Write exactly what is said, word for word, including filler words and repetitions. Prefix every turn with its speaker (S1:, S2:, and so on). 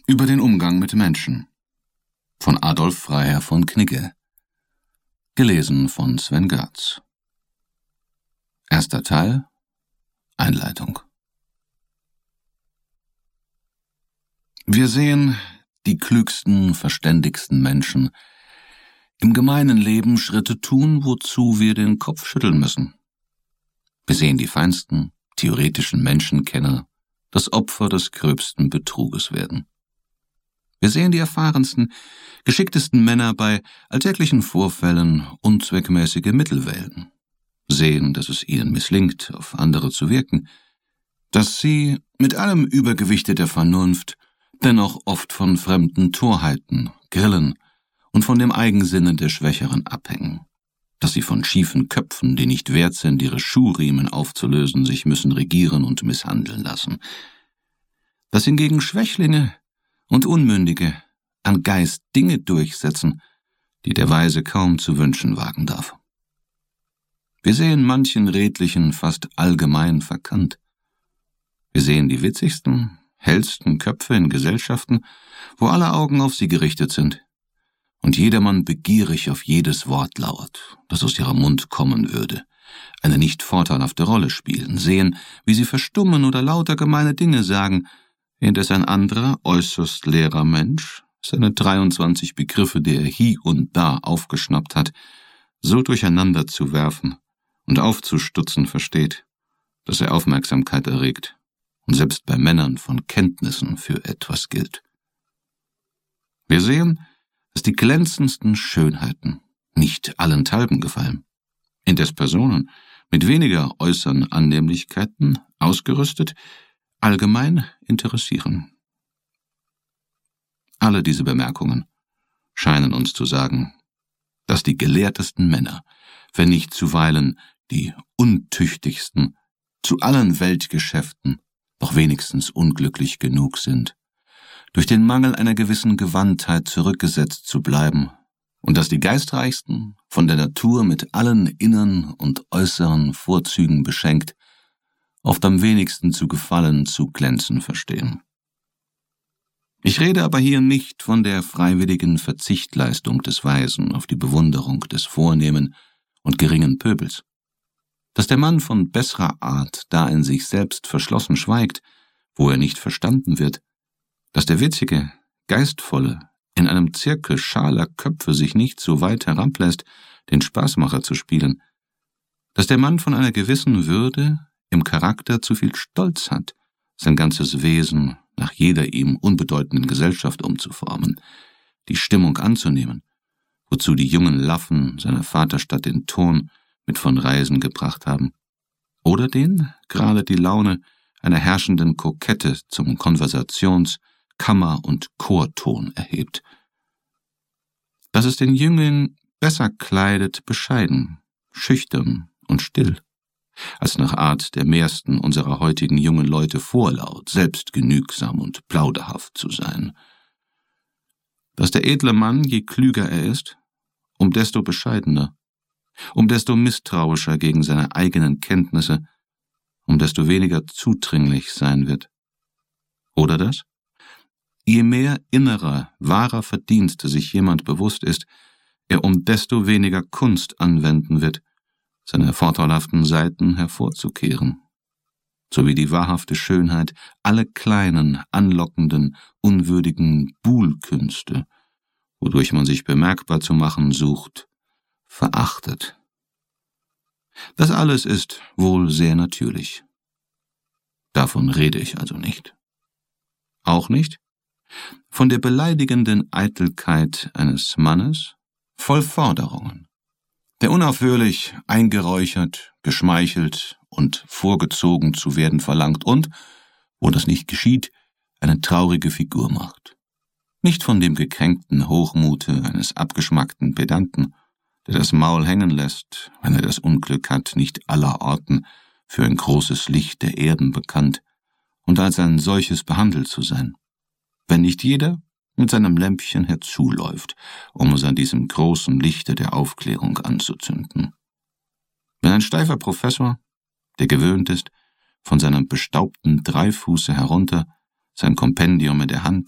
S1: Über den Umgang mit Menschen von Adolf Freiherr von Knigge. Gelesen von Sven Görtz. Erster Teil. Einleitung. Wir sehen die klügsten, verständigsten Menschen im gemeinen Leben Schritte tun, wozu wir den Kopf schütteln müssen. Wir sehen die feinsten, theoretischen Menschenkenner das Opfer des gröbsten Betruges werden. Wir sehen die erfahrensten, geschicktesten Männer bei alltäglichen Vorfällen unzweckmäßige Mittel wählen, sehen, dass es ihnen misslingt, auf andere zu wirken, dass sie mit allem Übergewichte der Vernunft dennoch oft von fremden Torheiten, Grillen und von dem Eigensinne der Schwächeren abhängen, dass sie von schiefen Köpfen, die nicht wert sind, ihre Schuhriemen aufzulösen, sich müssen regieren und misshandeln lassen, dass hingegen Schwächlinge und Unmündige an Geist Dinge durchsetzen, die der Weise kaum zu wünschen wagen darf. Wir sehen manchen Redlichen fast allgemein verkannt. Wir sehen die witzigsten, hellsten Köpfe in Gesellschaften, wo alle Augen auf sie gerichtet sind und jedermann begierig auf jedes Wort lauert, das aus ihrem Mund kommen würde, eine nicht vorteilhafte Rolle spielen, sehen, wie sie verstummen oder lauter gemeine Dinge sagen, indes ein anderer, äußerst leerer Mensch seine dreiundzwanzig Begriffe, die er hie und da aufgeschnappt hat, so durcheinander zu werfen und aufzustutzen versteht, dass er Aufmerksamkeit erregt und selbst bei Männern von Kenntnissen für etwas gilt. Wir sehen, dass die glänzendsten Schönheiten nicht allenthalben gefallen, indes Personen mit weniger äußeren Annehmlichkeiten ausgerüstet allgemein interessieren. Alle diese Bemerkungen scheinen uns zu sagen, dass die gelehrtesten Männer, wenn nicht zuweilen die untüchtigsten, zu allen Weltgeschäften doch wenigstens unglücklich genug sind, durch den Mangel einer gewissen Gewandtheit zurückgesetzt zu bleiben, und dass die Geistreichsten, von der Natur mit allen innern und äußeren Vorzügen beschenkt, oft am wenigsten zu gefallen, zu glänzen verstehen. Ich rede aber hier nicht von der freiwilligen Verzichtleistung des Weisen auf die Bewunderung des vornehmen und geringen Pöbels. Dass der Mann von besserer Art da in sich selbst verschlossen schweigt, wo er nicht verstanden wird, dass der witzige, geistvolle in einem Zirkel schaler Köpfe sich nicht so weit herablässt, den Spaßmacher zu spielen, dass der Mann von einer gewissen Würde im Charakter zu viel Stolz hat, sein ganzes Wesen nach jeder ihm unbedeutenden Gesellschaft umzuformen, die Stimmung anzunehmen, wozu die jungen Laffen seiner Vaterstadt den Ton mit von Reisen gebracht haben, oder den gerade die Laune einer herrschenden Kokette zum Konversations-, Kammer- und Chorton erhebt. Dass es den Jüngling besser kleidet, bescheiden, schüchtern und still, als nach Art der mehrsten unserer heutigen jungen Leute vorlaut, selbstgenügsam und plauderhaft zu sein. Dass der edle Mann, je klüger er ist, um desto bescheidener, um desto misstrauischer gegen seine eigenen Kenntnisse, um desto weniger zudringlich sein wird. Oder das? Je mehr innerer, wahrer Verdienste sich jemand bewusst ist, er um desto weniger Kunst anwenden wird, seine vorteilhaften Seiten hervorzukehren, sowie die wahrhafte Schönheit alle kleinen, anlockenden, unwürdigen Buhlkünste, wodurch man sich bemerkbar zu machen sucht, verachtet. Das alles ist wohl sehr natürlich. Davon rede ich also nicht. Auch nicht von der beleidigenden Eitelkeit eines Mannes voll Forderungen, der unaufhörlich eingeräuchert, geschmeichelt und vorgezogen zu werden verlangt und, wo das nicht geschieht, eine traurige Figur macht. Nicht von dem gekränkten Hochmute eines abgeschmackten Pedanten, der das Maul hängen lässt, wenn er das Unglück hat, nicht allerorten für ein großes Licht der Erden bekannt und als ein solches behandelt zu sein, wenn nicht jeder mit seinem Lämpchen herzuläuft, um es an diesem großen Lichte der Aufklärung anzuzünden. Wenn ein steifer Professor, der gewöhnt ist, von seinem bestaubten Dreifuße herunter, sein Kompendium in der Hand,